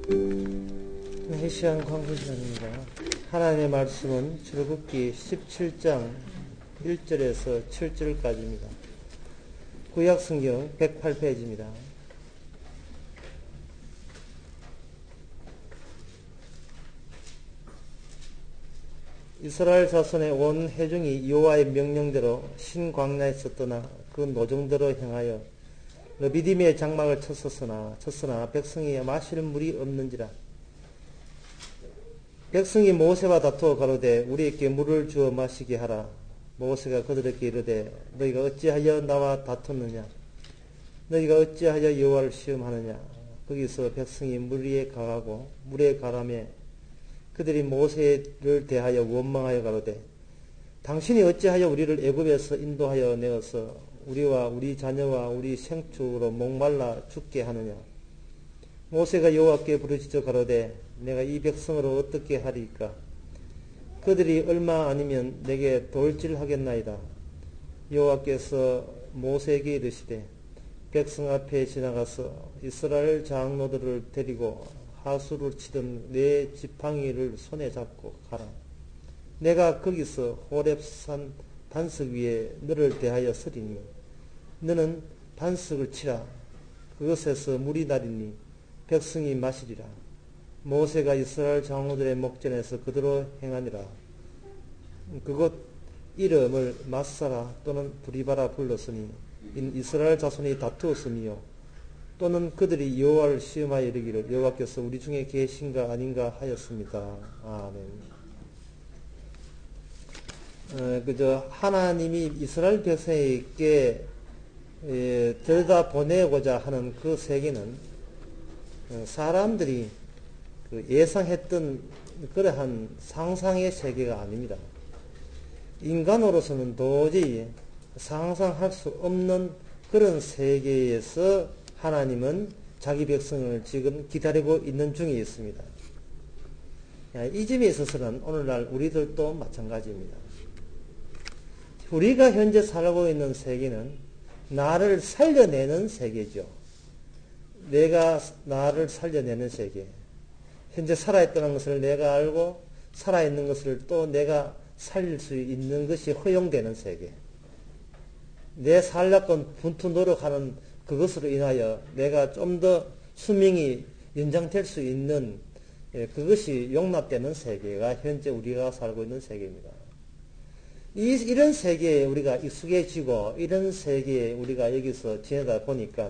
이 시간 광고 시간입니다. 하나님의 말씀은 출애굽기 17장 1절에서 7절까지입니다. 구약성경 108페이지입니다. 이스라엘 자손의 온 회중이 여호와의 명령대로 신광야에서 떠나 그 노정대로 행하여 르비딤의 장막을 쳤으나 백성이 마실 물이 없는지라. 백성이 모세와 다투어 가로되 우리에게 물을 주어 마시게 하라. 모세가 그들에게 이르되 너희가 어찌하여 나와 다퉜느냐? 너희가 어찌하여 여호와를 시험하느냐? 거기서 백성이 물 위에 가가고 물에 가라매 그들이 모세를 대하여 원망하여 가로되 당신이 어찌하여 우리를 애굽에서 인도하여 내어서 우리와 우리 자녀와 우리 생축으로 목말라 죽게 하느냐? 모세가 여호와께 부르짖어 가로되 내가 이 백성으로 어떻게 하리까? 그들이 얼마 아니면 내게 돌질하겠나이다. 여호와께서 모세에게 이르시되 백성 앞에 지나가서 이스라엘 장로들을 데리고 하수를 치던 내 지팡이를 손에 잡고 가라. 내가 거기서 호렙산 반석 위에 너를 대하여 서리니 너는 반석을 치라. 그것에서 물이 나리니 백성이 마시리라. 모세가 이스라엘 장로들의 목전에서 그대로 행하니라. 그곳 이름을 마사라 또는 브리바라 불렀으니 이스라엘 자손이 다투었으며 또는 그들이 여호와를 시험하여 이르기를 여호와께서 우리 중에 계신가 아닌가 하였습니다. 아멘. 하나님이 이스라엘 백성에게 들여다 보내고자 하는 그 세계는 사람들이 예상했던 그러한 상상의 세계가 아닙니다. 인간으로서는 도저히 상상할 수 없는 그런 세계에서 하나님은 자기 백성을 지금 기다리고 있는 중에 있습니다. 이 점에 있어서는 오늘날 우리들도 마찬가지입니다. 우리가 현재 살고 있는 세계는 나를 살려내는 세계죠. 내가 나를 살려내는 세계. 현재 살아있다는 것을 내가 알고 살아있는 것을 또 내가 살릴 수 있는 것이 허용되는 세계. 내 살려고 분투 노력하는 그것으로 인하여 내가 좀 더 수명이 연장될 수 있는 그것이 용납되는 세계가 현재 우리가 살고 있는 세계입니다. 이런 세계에 우리가 익숙해지고 이런 세계에 우리가 여기서 지내다 보니까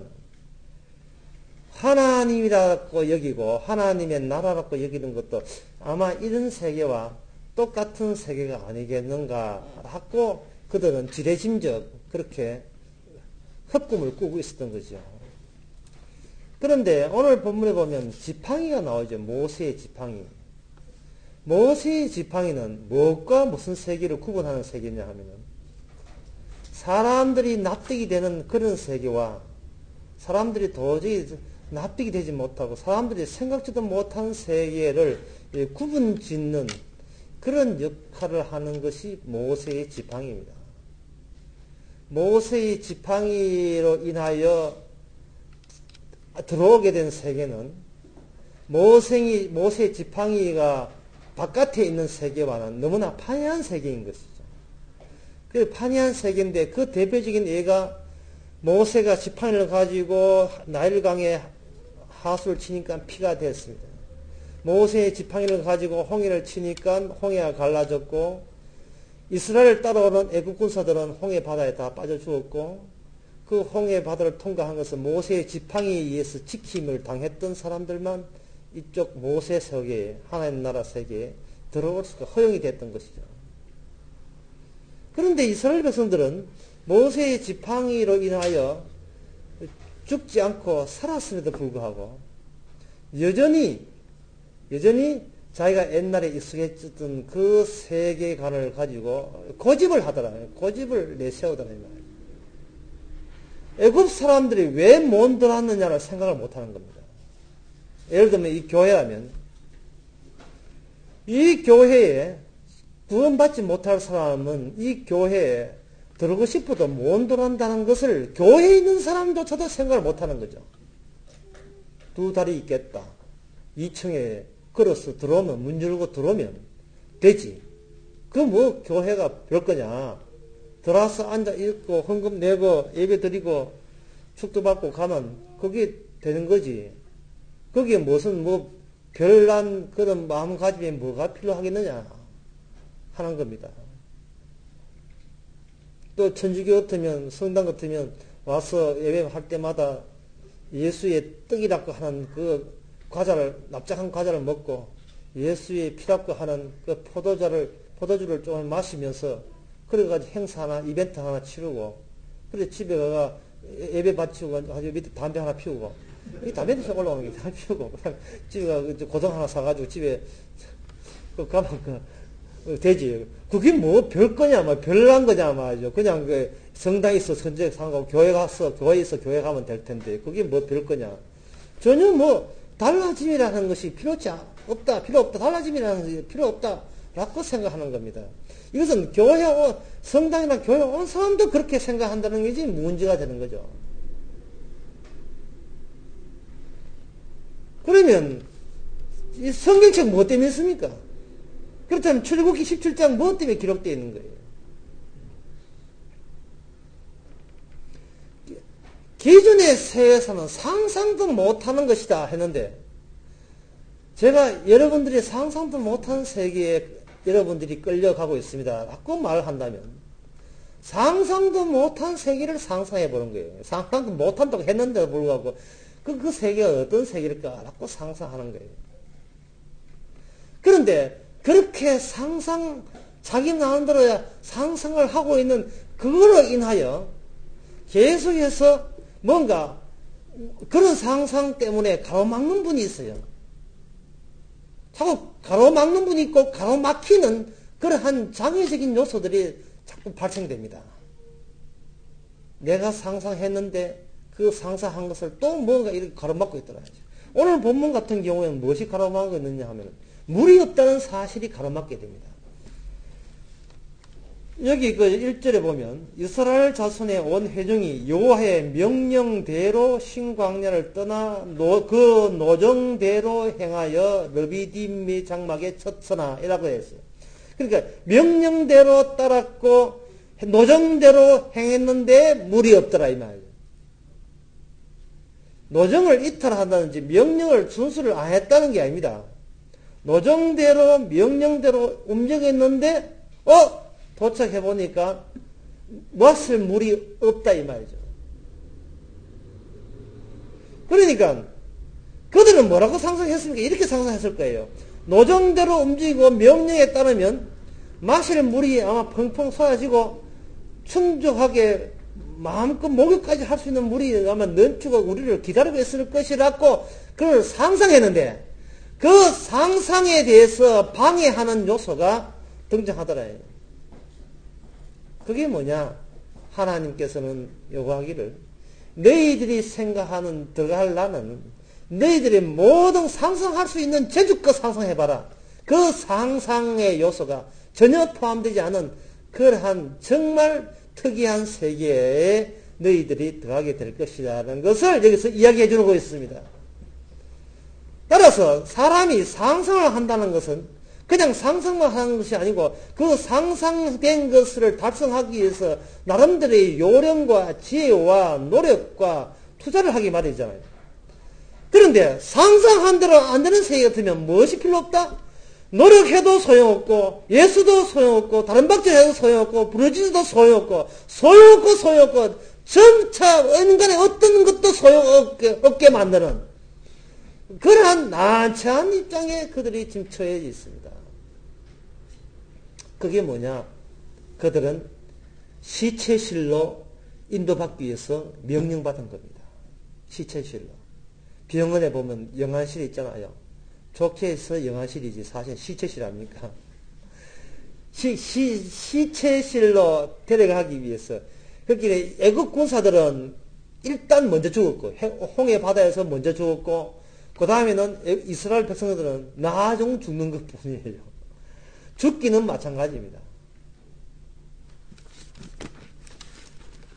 하나님이라고 여기고 하나님의 나라라고 여기는 것도 아마 이런 세계와 똑같은 세계가 아니겠는가 하고 그들은 지레짐적 그렇게 헛꿈을 꾸고 있었던 거죠. 그런데 오늘 본문에 보면 지팡이가 나오죠. 모세의 지팡이. 모세의 지팡이는 무엇과 무슨 세계를 구분하는 세계냐 하면은 사람들이 납득이 되는 그런 세계와 사람들이 도저히 납득이 되지 못하고 사람들이 생각지도 못한 세계를 구분 짓는 그런 역할을 하는 것이 모세의 지팡이입니다. 모세의 지팡이로 인하여 들어오게 된 세계는 모세의 지팡이가 바깥에 있는 세계와는 너무나 판이한 세계인 것이죠. 그 판이한 세계인데 그 대표적인 예가 모세가 지팡이를 가지고 나일강에 하수를 치니까 피가 됐습니다. 모세의 지팡이를 가지고 홍해를 치니까 홍해가 갈라졌고 이스라엘을 따라오는 애국 군사들은 홍해 바다에 다 빠져 죽었고 그 홍해 바다를 통과한 것은 모세의 지팡이에 의해서 지킴을 당했던 사람들만 이쪽 모세 세계에 하나님 나라 세계에 들어올 수가 허용이 됐던 것이죠. 그런데 이스라엘 백성들은 모세의 지팡이로 인하여 죽지 않고 살았음에도 불구하고 여전히 자기가 옛날에 익숙했던 그 세계관을 가지고 고집을 하더라고요. 고집을 내세우더라고요. 애굽 사람들이 왜 못 들어왔느냐를 생각을 못하는 겁니다. 예를 들면 이 교회라면 이 교회에 구원받지 못할 사람은 이 교회에 들어오고 싶어도 못 들어온다는 것을 교회에 있는 사람조차도 생각을 못하는 거죠. 두 다리 있겠다. 2층에 걸어서 들어오면, 문 열고 들어오면 되지. 그 뭐 교회가 별거냐. 들어와서 앉아 있고 헌금 내고 예배 드리고 축도 받고 가면 그게 되는 거지. 거기에 무슨 뭐 별난 그런 마음가짐에 뭐가 필요하겠느냐 하는 겁니다. 또 천주교 같으면 성당 같으면 와서 예배할 때마다 예수의 떡이라고 하는 그 과자를 납작한 과자를 먹고 예수의 피라고 하는 그 포도주를 조금 마시면서 그래가지고 행사 하나 이벤트 하나 치르고 그래 집에 가가 예배 바치고 아주 밑에 담배 하나 피우고 이 담배 피워 올라오는 게 담배 피우고 집에 가 고등 하나 사가지고 집에 가면 되지. 그게 뭐 별거냐 뭐 별난 거냐 말이죠. 그냥 그 성당에 있어 선제 상가고 교회 가서 교회에 있어 교회 가면 될 텐데 그게 뭐 별거냐. 전혀 뭐 달라짐이라는 것이 필요 없다 달라짐이라는 것이 필요 없다라고 생각하는 겁니다. 이것은 교회 성당이나 교회 온 사람도 그렇게 생각한다는 것이 문제가 되는 거죠. 그러면 이 성경책 뭐 때문에 있습니까? 그렇다면 출애굽기 17장 뭐 때문에 기록되어 있는 거예요? 기존의 세계에서는 상상도 못하는 것이다 했는데 제가 여러분들이 상상도 못하는 세계에 여러분들이 끌려가고 있습니다. 라고 말한다면 상상도 못한 세계를 상상해 보는 거예요. 상상도 못한다고 했는데도 불구하고 그 세계가 어떤 세계일까? 라고 상상하는 거예요. 그런데 그렇게 자기 나름대로 상상을 하고 있는 그거로 인하여 계속해서 뭔가 그런 상상 때문에 가로막는 분이 있어요. 자꾸 가로막는 분이 있고 가로막히는 그러한 장애적인 요소들이 자꾸 발생됩니다. 내가 상상했는데 그 상상한 것을 또 뭔가 이렇게 가로막고 있더라고요. 오늘 본문 같은 경우에는 무엇이 가로막고 있느냐 하면 물이 없다는 사실이 가로막게 됩니다. 여기 그 1절에 보면 이스라엘 자손의 온 회중이 여호와의 명령대로 신광야를 떠나 그 노정대로 행하여 르비딤 장막에 쳤으나 이라고 했어요. 그러니까 명령대로 따랐고 노정대로 행했는데 물이 없더라 이 말이에요. 노정을 이탈한다든지 명령을 준수를 안 했다는 게 아닙니다. 노정대로 명령대로 움직였는데 도착해보니까 마실 물이 없다 이 말이죠. 그러니까 그들은 뭐라고 상상했습니까? 이렇게 상상했을 거예요. 노정대로 움직이고 명령에 따르면 마실 물이 아마 펑펑 쏟아지고 충족하게 마음껏 목욕까지 할 수 있는 물이 아마 넘치고 우리를 기다리고 있을 것이라고 그걸 상상했는데 그 상상에 대해서 방해하는 요소가 등장하더라요. 그게 뭐냐? 하나님께서는 요구하기를 너희들이 생각하는 들어갈 나는 너희들이 모든 상상할 수 있는 제주껏 상상해봐라. 그 상상의 요소가 전혀 포함되지 않은 그러한 정말 특이한 세계에 너희들이 들어가게 될 것이라는 것을 여기서 이야기해 주고 있습니다. 따라서 사람이 상상을 한다는 것은 그냥 상상만 하는 것이 아니고 그 상상된 것을 달성하기 위해서 나름대로의 요령과 지혜와 노력과 투자를 하기 마련이잖아요. 그런데 상상한 대로 안 되는 세계 같으면 무엇이 필요 없다? 노력해도 소용없고 예수도 소용없고 다른 박자해도 소용없고 부르짖어도 소용없고 점차 인간의 어떤 것도 소용없게 만드는 그러한 난처한 입장에 그들이 지금 처해 있습니다. 그게 뭐냐? 그들은 시체실로 인도받기 위해서 명령받은 겁니다. 시체실로. 병원에 보면 영안실이 있잖아요. 좋게 해서 영안실이지 사실 시체실 아닙니까? 시체실로 데려가기 위해서. 그렇게 애국 군사들은 일단 먼저 죽었고 홍해 바다에서 먼저 죽었고 그 다음에는 이스라엘 백성들은 나중 죽는 것 뿐이에요. 죽기는 마찬가지입니다.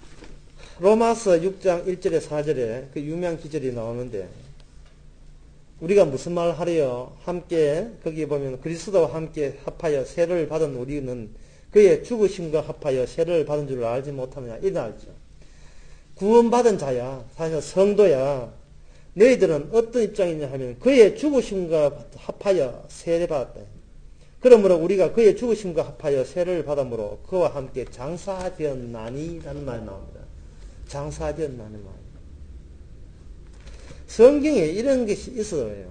로마서 6장 1절에 4절에 그 유명한 기절이 나오는데 우리가 무슨 말 하래요? 함께, 거기에 보면 그리스도와 함께 합하여 세를 받은 우리는 그의 죽으심과 합하여 세를 받은 줄 알지 못하느냐. 이는 알죠. 구원받은 자야. 사실 성도야. 너희들은 어떤 입장이냐 하면 그의 죽으심과 합하여 세를 받았다. 그러므로 우리가 그의 죽으심과 합하여 세를 받음으로 그와 함께 장사되었나니 라는 말이 나옵니다. 장사되었나는 말. 성경에 이런 것이 있어요.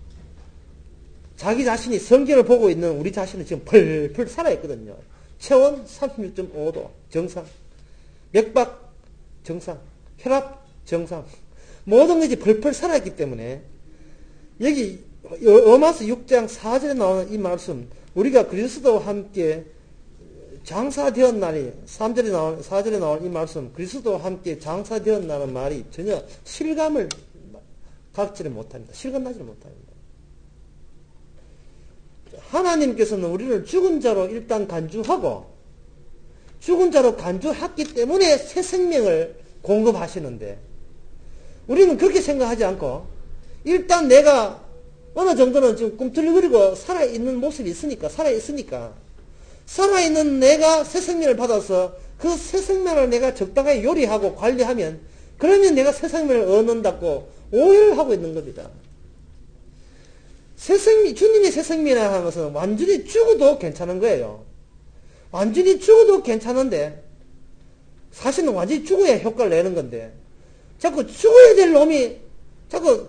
자기 자신이 성경을 보고 있는 우리 자신은 지금 펄펄 살아있거든요. 체온 36.5도 정상, 맥박 정상, 혈압 정상, 모든 것이 펄펄 살아있기 때문에 여기 로마서 6장 4절에 나오는 이 말씀, 우리가 그리스도와 함께 장사되었나니 4절에 나오는 이 말씀, 그리스도와 함께 장사되었나는 말이 전혀 실감을 갖지를 못합니다. 실감나지를 못합니다. 하나님께서는 우리를 죽은 자로 일단 간주하고 죽은 자로 간주했기 때문에 새 생명을 공급하시는데 우리는 그렇게 생각하지 않고 일단 내가 어느 정도는 지금 꿈틀거리고 살아있는 모습이 있으니까 살아있는 내가 새 생명을 받아서 그 새 생명을 내가 적당하게 요리하고 관리하면 그러면 내가 새 생명을 얻는다고 오해를 하고 있는 겁니다. 주님이 새 생명이라 하는 것은 완전히 죽어도 괜찮은 거예요. 완전히 죽어도 괜찮은데 사실은 완전히 죽어야 효과를 내는 건데 자꾸 죽어야 될 놈이 자꾸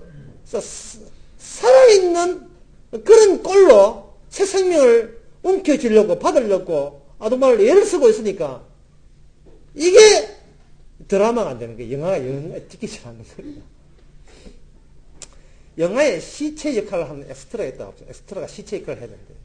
살아있는 그런 꼴로 새 생명을 움켜쥐려고 받으려고 아동말로 애를 쓰고 있으니까 이게 드라마가 안 되는 거예요. 영화가 찍히지 않는 겁니다. 영화에 시체 역할을 하는 엑스트라가 있다. 엑스트라가 시체 역할을 해야 되는데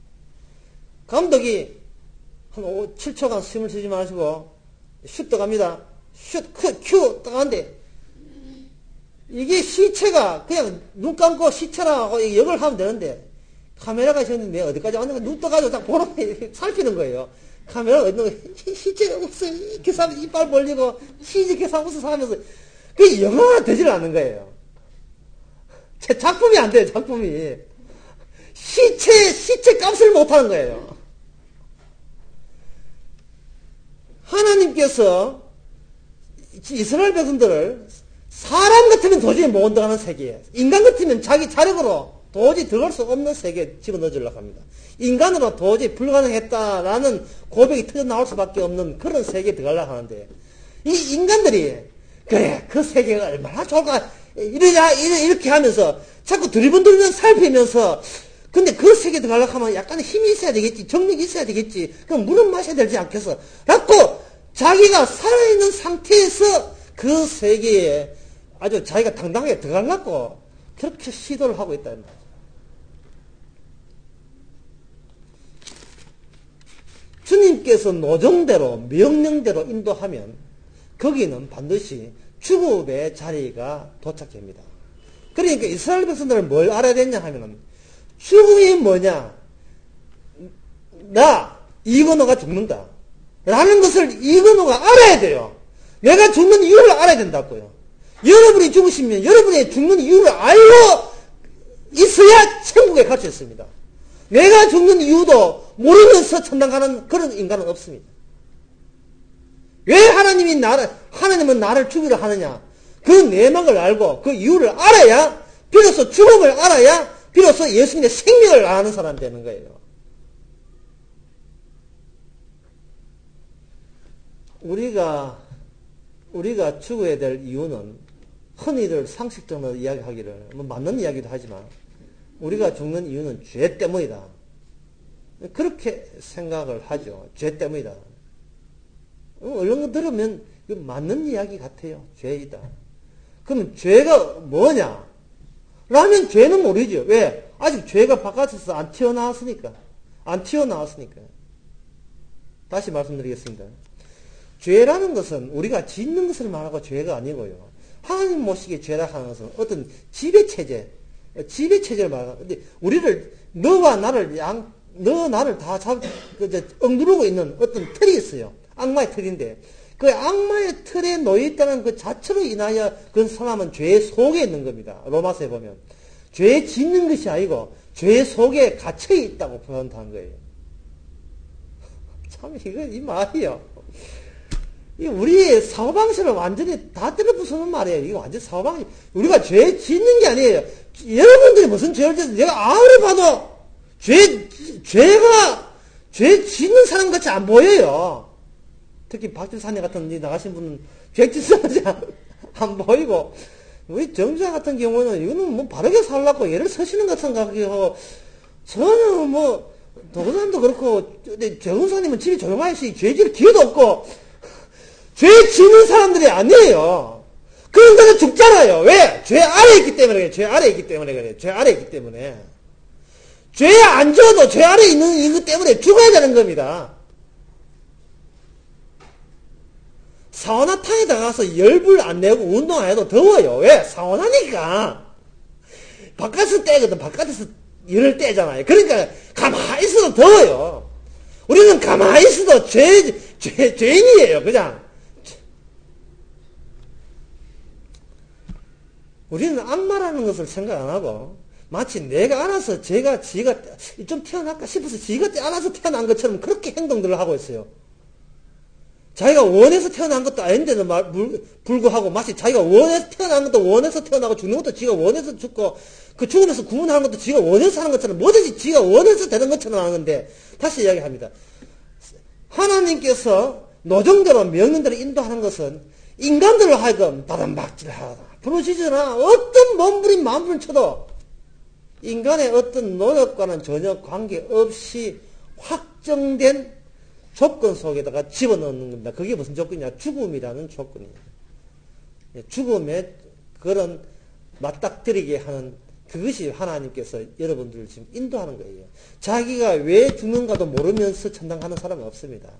감독이 한 7초간 숨을 쉬지 마시고 슛 떠갑니다. 슛, 큐 떠가는데 이게 시체가 그냥 눈 감고 시체라고 역을 하면 되는데 카메라가 있었는데 어디까지 왔는가 눈 떠가지고 딱 보는 거 살피는 거예요. 카메라가 있는 거 시체가 웃어 이렇게 사면 이빨 벌리고 이렇게 웃어서 하면서 그게 영화가 되질 않는 거예요. 제 작품이 안 돼요, 작품이. 시체 값을 못 하는 거예요. 하나님께서 이스라엘 백성들을 사람 같으면 도저히 못 들어가는 세계에, 인간 같으면 자기 자력으로 도저히 들어갈 수 없는 세계에 집어넣으려고 합니다. 인간으로 도저히 불가능했다라는 고백이 터져 나올 수밖에 없는 그런 세계에 들어가려고 하는데, 이 인간들이, 그래, 그 세계가 얼마나 좋을까, 이렇게 하면서 자꾸 두리번두리번 살피면서 근데 그 세계에 들어가려고 하면 약간의 힘이 있어야 되겠지, 정력이 있어야 되겠지, 그럼 물은 마셔야 되지 않겠어? 라고 자기가 살아있는 상태에서 그 세계에 아주 자기가 당당하게 들어가려고 그렇게 시도를 하고 있다는 거죠. 주님께서 노정대로 명령대로 인도하면 거기는 반드시 죽음의 자리가 도착됩니다. 그러니까 이스라엘 백성들은 뭘 알아야 되냐 하면은 죽음이 뭐냐? 이건호가 죽는다. 라는 것을 이건호가 알아야 돼요. 내가 죽는 이유를 알아야 된다고요. 여러분이 죽으시면 여러분이 죽는 이유를 알고 있어야 천국에 갈 수 있습니다. 내가 죽는 이유도 모르면서 천당 가는 그런 인간은 없습니다. 왜 하나님은 나를 죽이려 하느냐? 그 내막을 알고 그 이유를 알아야, 비로소 죽음을 알아야, 비로소 예수님의 생명을 아는 사람이 되는 거예요. 우리가 죽어야 될 이유는 흔히들 상식적으로 이야기하기를, 맞는 이야기도 하지만, 우리가 죽는 이유는 죄 때문이다. 그렇게 생각을 하죠. 죄 때문이다. 얼른 거 들으면 맞는 이야기 같아요. 죄이다. 그럼 죄가 뭐냐? 라면 죄는 모르죠. 왜? 아직 죄가 바깥에서 안 튀어나왔으니까. 다시 말씀드리겠습니다. 죄라는 것은 우리가 짓는 것을 말하고 죄가 아니고요. 하나님 모시기에 죄라 하는 것은 어떤 지배체제를 말하고, 근데 우리를, 너와 나를 다 억누르고 있는 어떤 틀이 있어요. 악마의 틀인데, 그 악마의 틀에 놓여있다는 그 자체로 인하여 그 사람은 죄의 속에 있는 겁니다. 로마서에 보면. 죄 짓는 것이 아니고 죄 속에 갇혀 있다고 표현한 거예요. 참 이거 이 말이요. 이 우리의 사고방식을 완전히 다 때려부수는 말이에요. 이거 완전 사고방식. 우리가 죄 짓는 게 아니에요. 여러분들이 무슨 죄를 졌어요? 내가 아무리 봐도 죄 짓는 사람 같이 안 보여요. 특히 박진사님 같은 데 나가신 분은 죄 짓는 사람 안 보이고, 우리 정주자 같은 경우는 이거는 뭐 바르게 살라고 예를 서시는 것 생각하고, 저는 뭐, 도사님도 그렇고, 정은사님은 집이 조용하시, 죄 질 기회도 없고, 죄 지는 사람들이 아니에요. 그런데도 죽잖아요. 왜? 죄 아래에 있기 때문에 그래요. 죄 아래에 있기 때문에 그래요. 죄 아래에 있기 때문에. 죄에 안 져도 죄 아래에 있는 이것 때문에 죽어야 되는 겁니다. 사우나탕에 나가서 열불 안 내고 운동 안 해도 더워요. 왜? 사우나니까. 바깥에서 떼거든. 바깥에서 열을 떼잖아요. 그러니까 가만히 있어도 더워요. 우리는 가만히 있어도 죄인이에요. 그냥. 우리는 악마라는 것을 생각 안 하고 마치 내가 알아서 지가 좀 태어날까 싶어서 지가 알아서 태어난 것처럼 그렇게 행동들을 하고 있어요. 자기가 원해서 태어난 것도 아닌데도 불구하고 마치 자기가 원해서 태어난 것도 원해서 태어나고 죽는 것도 지가 원해서 죽고 그 죽으면서 구원하는 것도 지가 원해서 하는 것처럼 뭐든지 지가 원해서 되는 것처럼 하는 건데 다시 이야기합니다. 하나님께서 노정대로 명령대로 인도하는 것은 인간들로 하여금 바람박질을 하다. 부르짖으나 어떤 몸부림 마음부림 쳐도 인간의 어떤 노력과는 전혀 관계없이 확정된 조건 속에다가 집어넣는 겁니다. 그게 무슨 조건이냐? 죽음이라는 조건이에요. 죽음에 그런 맞닥뜨리게 하는 그것이 하나님께서 여러분들을 지금 인도하는 거예요. 자기가 왜 죽는가도 모르면서 천당하는 사람은 없습니다.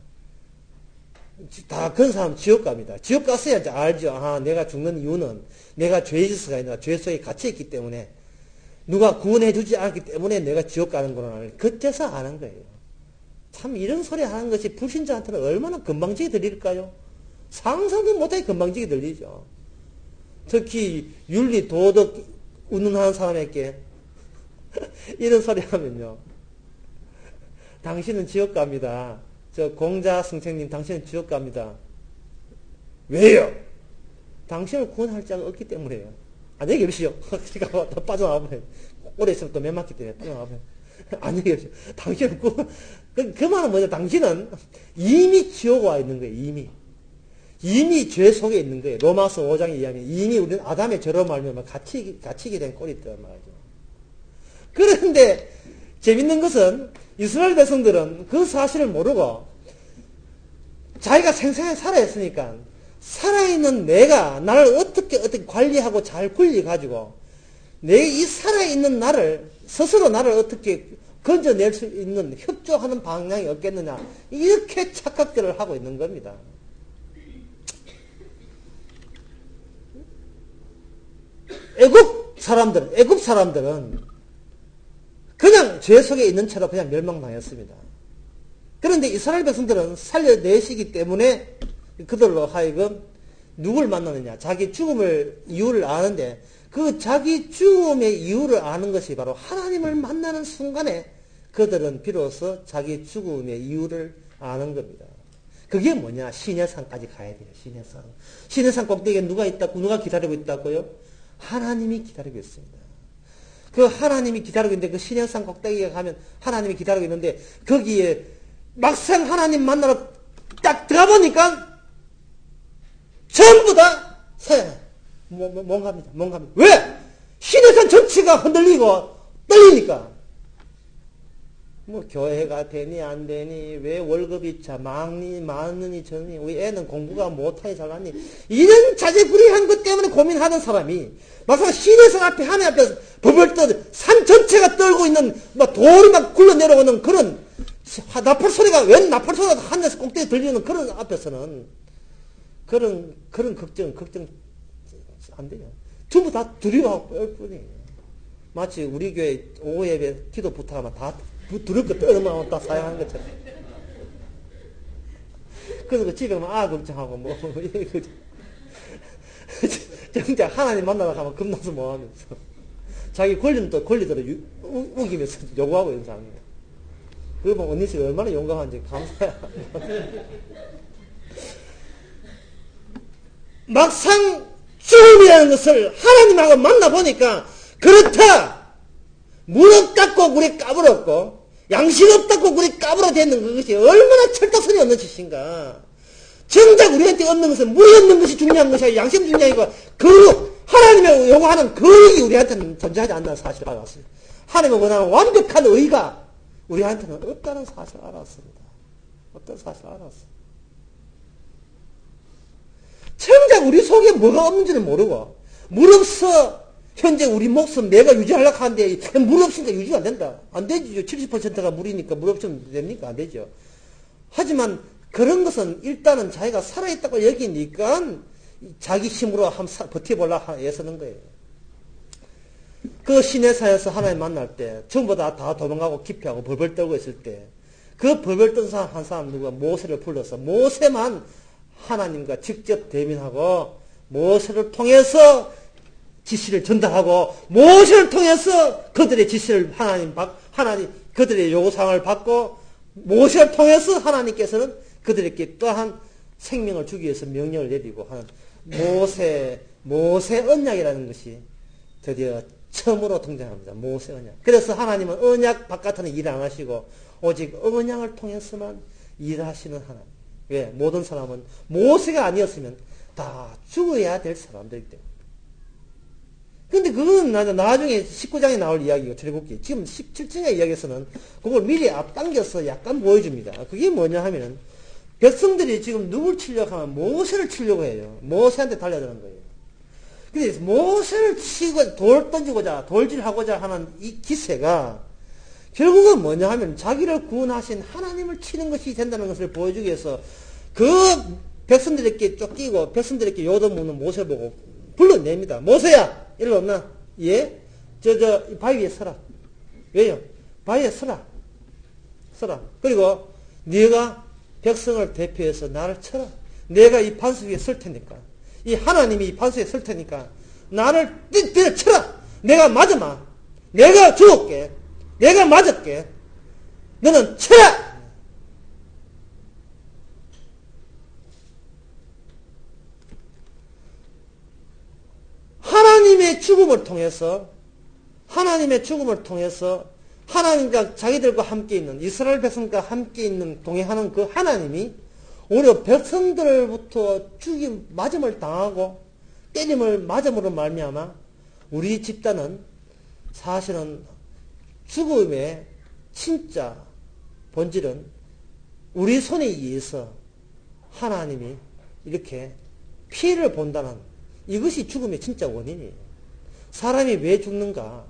다 그런 사람 지옥 갑니다. 지옥 갔어야 이제 알죠. 아, 내가 죽는 이유는 내가 죄의 짓을 아니라 죄 속에 갇혀있기 때문에 누가 구원해주지 않기 때문에 내가 지옥 가는구나. 그때서 아는 거예요. 참 이런 소리 하는 것이 불신자한테는 얼마나 건방지게 들릴까요? 상상도 못하게 건방지게 들리죠. 특히 윤리, 도덕 운운하는 사람에게 이런 소리 하면요. 당신은 지옥 갑니다. 저 공자 선생님 당신은 지옥 갑니다. 왜요? 당신을 구원할 자가 없기 때문에요. 안녕히 계십시오. 그러니까 더 빠져나와버려요. 오래 있으면 또 맨맞기 때문에 빠져나와버려요. 안녕히 계십시오. 당신은 그 말은 뭐냐? 당신은 이미 지옥 와 있는 거예요. 이미 죄 속에 있는 거예요. 로마서 5장에 의하면 이미 우리는 아담의 죄로 말미암아 갇히게 된 꼴이 있단 말이죠. 그런데 재밌는 것은 이스라엘 백성들은 그 사실을 모르고 자기가 생생하게 살아있으니까 살아있는 내가 나를 어떻게 관리하고 잘 굴려가지고 내 이 살아있는 나를 스스로 나를 어떻게 건져낼 수 있는 협조하는 방향이 없겠느냐 이렇게 착각들을 하고 있는 겁니다. 애굽 사람들은 그냥 죄 속에 있는 채로 그냥 멸망당했습니다. 그런데 이스라엘 백성들은 살려내시기 때문에 그들로 하여금 누굴 만나느냐. 자기 죽음을 이유를 아는데 그 자기 죽음의 이유를 아는 것이 바로 하나님을 만나는 순간에 그들은 비로소 자기 죽음의 이유를 아는 겁니다. 그게 뭐냐? 신의 산까지 가야 돼요. 신의 산. 신의 산 꼭대기에 누가 기다리고 있다고요? 하나님이 기다리고 있습니다. 그 하나님이 기다리고 있는데 그 신의 산 꼭대기에 가면 하나님이 기다리고 있는데 거기에 막상 하나님 만나러 딱 들어가보니까 전부 다 몽갑니다. 왜? 신의 산 전체가 흔들리고 떨리니까. 뭐 교회가 되니 안 되니 왜 월급이 많으니 적니 우리 애는 공부가 못하니 잘하니 이런 자제구리한 것 때문에 고민하는 사람이 막상 신의 산 앞에 하나님 앞에서 버벌 떠산 전체가 떨고 있는 막 돌이 막 굴러 내려오는 그런 나팔 소리가 웬 나팔 소리가 하늘에서 꼭대기 들리는 그런 앞에서는 그런 걱정 안 돼요. 전부 다 두려워하고 뺄 뿐이에요. 마치 우리 교회 오후 예배 기도 부탁하면 다 두렵고 떨어만 다 사용하는 것처럼. 그래서 집에 가면 걱정하고 뭐 진짜 하나님 만나러 가면 겁나서 뭐하면서 자기 권리는 또 권리대로 우기면서 요구하고 있는 사람이에요. 그거 보면 언니들이 얼마나 용감한지 감사해요. 막상 죽음이라는 것을 하나님하고 만나보니까 그렇다. 무릎 닦고 우리 까불었고 양심 없다고 우리 까불어대는 그것이 얼마나 철딱선이 없는 짓인가. 정작 우리한테 없는 것은 물이 없는 것이 중요한 것이 아니라 양심 중요한 것이고 거룩 하나님의 요구하는 거룩이 우리한테는 존재하지 않는 사실을 알았어요. 하나님의 원하는 완벽한 의가 우리한테는 없다는 사실을 알았습니다. 없다는 사실을 알았어요. 정작 우리 속에 뭐가 없는지를 모르고 물 없어 현재 우리 목숨 내가 유지하려고 하는데 물 없으니까 유지가 안 된다. 안 되죠. 70%가 물이니까 물 없으면 됩니까? 안 되죠. 하지만 그런 것은 일단은 자기가 살아있다고 여기니까 자기 힘으로 한번 버텨보려고 애쓰는 거예요. 그 시내사에서 하나님 만날 때 전부 다 도망가고 기피하고 벌벌 떨고 있을 때 그 벌벌 떤 사람 한 사람 누가 모세를 불러서 모세만 하나님과 직접 대면하고 모세를 통해서 지시를 전달하고 모세를 통해서 그들의 지시를 하나님 그들의 요구사항을 받고 모세를 통해서 하나님께서는 그들에게 또한 생명을 주기 위해서 명령을 내리고 하는 모세 언약이라는 것이 드디어 처음으로 등장합니다. 모세 언약. 그래서 하나님은 언약 바깥에는 일 안 하시고 오직 언약을 통해서만 일하시는 하나님. 왜? 모든 사람은 모세가 아니었으면 다 죽어야 될 사람들이기 때문에. 근데 그건 나중에 19장에 나올 이야기고 출애굽기. 지금 17장의 이야기에서는 그걸 미리 앞당겨서 약간 보여줍니다. 그게 뭐냐 하면은 백성들이 지금 누굴 치려고 하면 모세를 치려고 해요. 모세한테 달려드는 거예요. 근데 모세를 치고 돌 던지고자 돌질하고자 하는 이 기세가 결국은 뭐냐 하면 자기를 구원하신 하나님을 치는 것이 된다는 것을 보여주기 위해서 그 백성들에게 쫓기고 백성들에게 요도 묻는 모세를 보고 불러냅니다. 모세야 일로 없나? 예? 바위 위에 서라. 왜요? 바위에 서라. 그리고 네가 백성을 대표해서 나를 쳐라. 내가 이 반석 위에 설 테니까. 이 하나님이 이 반석 위에 설 테니까 나를 때려쳐라. 내가 맞아마. 내가 죽을게. 내가 맞을게. 너는 쳐라. 하나님의 죽음을 통해서 하나님과 자기들과 함께 있는 이스라엘 백성과 함께 있는 동행하는 그 하나님이 오히려 백성들부터 맞음을 당하고 때림을 맞음으로 말미암아 우리 집단은 사실은 죽음의 진짜 본질은 우리 손에 의해서 하나님이 이렇게 피해를 본다는 이것이 죽음의 진짜 원인이에요. 사람이 왜 죽는가?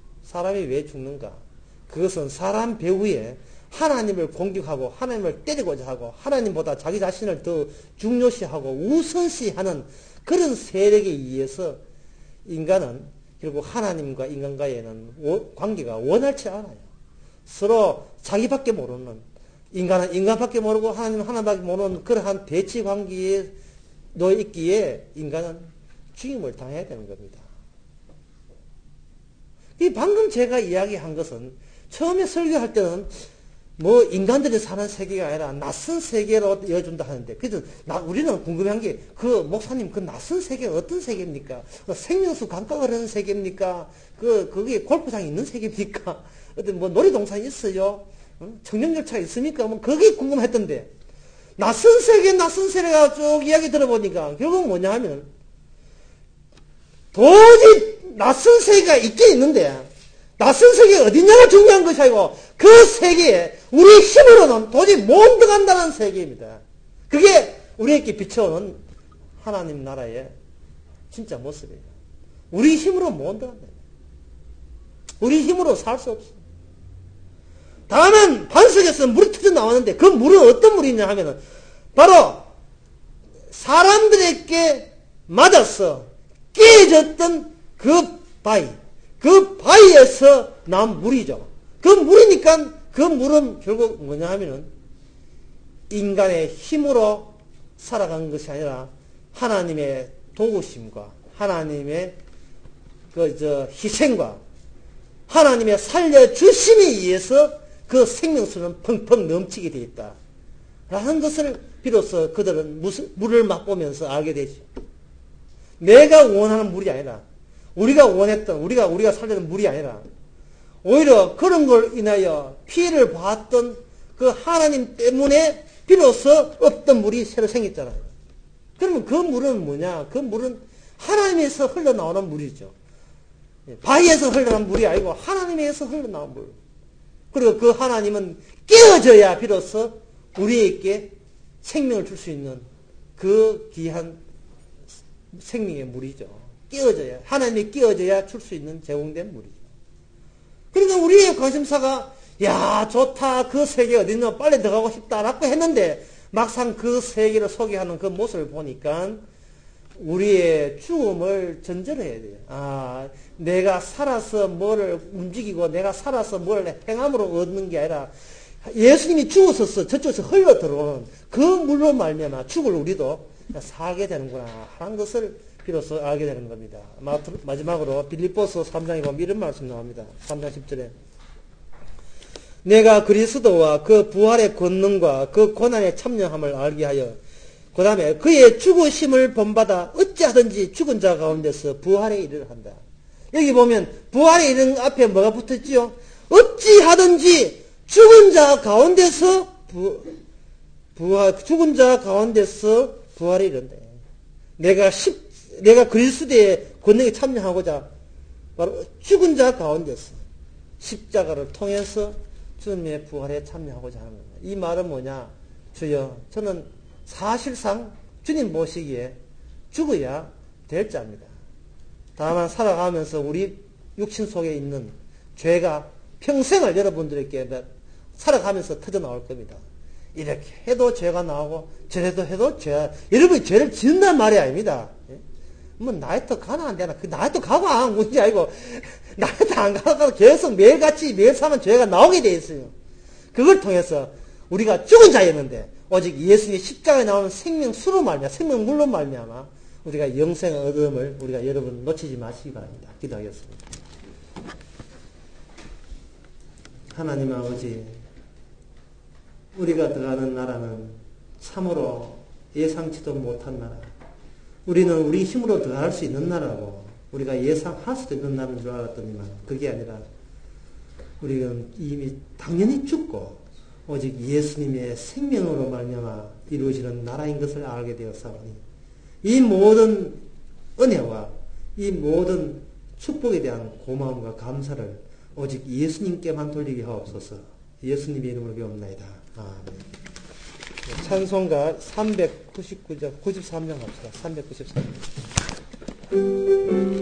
그것은 사람 배후에 하나님을 공격하고 하나님을 때리고자 하고 하나님보다 자기 자신을 더 중요시하고 우선시하는 그런 세력에 의해서 인간은 결국 하나님과 인간과의는 관계가 원활치 않아요. 서로 자기밖에 모르는 인간은 인간밖에 모르고 하나님은 하나님밖에 모르는 그러한 대치 관계에 놓여 있기에 인간은 죽임을 당해야 되는 겁니다. 이 방금 제가 이야기한 것은 처음에 설교할 때는 뭐 인간들이 사는 세계가 아니라 낯선 세계로 이어준다 하는데 그래서 우리는 궁금한 게 그 목사님 그 낯선 세계는 어떤 세계입니까? 생명수 강가가 흐르는 세계입니까? 그게 골프장이 있는 세계입니까? 어떤 뭐 놀이동산이 있어요? 청년열차가 있습니까? 뭐 그게 궁금했던데 낯선 세계가 쭉 이야기 들어보니까 결국 뭐냐 하면 도저히 낯선 세계가 있긴 있는데 낯선 세계가 어디냐가 중요한 것이 아니고 그 세계에 우리 힘으로는 도저히 못 들어간다는 세계입니다. 그게 우리에게 비춰오는 하나님 나라의 진짜 모습이에요. 우리 힘으로 못 들어간다. 우리 힘으로 살 수 없어. 다음은 반석에서 물이 터져 나왔는데 그 물은 어떤 물이냐 하면은 바로 사람들에게 맞아서 깨졌던 그 바위에서 나온 물이죠. 그 물이니까 그 물은 결국 뭐냐 하면은 인간의 힘으로 살아가는 것이 아니라 하나님의 도우심과 하나님의 희생과 하나님의 살려주심에 의해서 그 생명수는 펑펑 넘치게 되어 있다. 라는 것을 비로소 그들은 물을 맛보면서 알게 되죠. 내가 원하는 물이 아니라, 우리가 원했던, 우리가 살려는 물이 아니라, 오히려 그런 걸 인하여 피해를 봤던 그 하나님 때문에 비로소 어떤 물이 새로 생겼잖아요. 그러면 그 물은 뭐냐? 그 물은 하나님에서 흘러나오는 물이죠. 바위에서 흘러나오는 물이 아니고 하나님에서 흘러나오는 물. 그리고 그 하나님은 깨어져야 비로소 우리에게 생명을 줄 수 있는 그 귀한 생명의 물이죠. 깨어져야, 하나님이 깨어져야 줄 수 있는 제공된 물이죠. 그러니까 우리의 관심사가 야 좋다, 그 세계 어딨노, 빨리 들어가고 싶다라고 했는데 막상 그 세계를 소개하는 그 모습을 보니까 우리의 죽음을 전제해야 돼요. 아, 내가 살아서 뭐를 움직이고 내가 살아서 뭘 행함으로 얻는 게 아니라 예수님이 죽었어서 저쪽에서 흘러 들어오는 그 물로 말미암아 죽을 우리도 살게 되는구나 하는 것을 비로소 알게 되는 겁니다. 마지막으로 빌립보서 3장에 보면 이런 말씀 나옵니다. 3장 10절에 내가 그리스도와 그 부활의 권능과 그 고난의 참여함을 알게 하여 그 다음에 그의 죽으심을 본받아 어찌하든지 죽은 자 가운데서 부활에 이르러 한다. 여기 보면 부활에 이르는 앞에 뭐가 붙었지요? 어찌하든지 죽은 자 가운데서 죽은 자 가운데서 부활에 이른다. 내가 그리스도의 권능에 참여하고자 바로 죽은 자 가운데서 십자가를 통해서 주님의 부활에 참여하고자 하는 겁니다. 이 말은 뭐냐? 주여, 저는 사실상 주님 보시기에 죽어야 될 자입니다. 다만 살아가면서 우리 육신 속에 있는 죄가 평생을 여러분들에게 살아가면서 터져 나올 겁니다. 이렇게 해도 죄가 나오고 저래도 해도 죄, 여러분이 죄를 짓는단 말이 아닙니다. 뭐 나이트 가나 안 되나? 그 나이트 가고 안 문제 아니고 나이트 안 가고 계속 매일같이 매일 사면 죄가 나오게 돼 있어요. 그걸 통해서 우리가 죽은 자였는데 오직 예수님의 십자가에 나오는 생명수로 말미암아 생명물로 말미암아 우리가 영생의 얻음을 우리가 여러분 놓치지 마시기 바랍니다. 기도하겠습니다. 하나님 아버지, 우리가 들어가는 나라는 참으로 예상치도 못한 나라. 우리는 우리 힘으로 들어갈 수 있는 나라고 우리가 예상할 수도 있는 나라인 줄 알았더니만 그게 아니라 우리는 이미 당연히 죽고 오직 예수님의 생명으로 말미암아 이루어지는 나라인 것을 알게 되었사오니 이 모든 은혜와 이 모든 축복에 대한 고마움과 감사를 오직 예수님께만 돌리게 하옵소서. 예수님의 이름으로 기도합니다. 아멘. 찬송가 399장 93장 갑시다. 393장.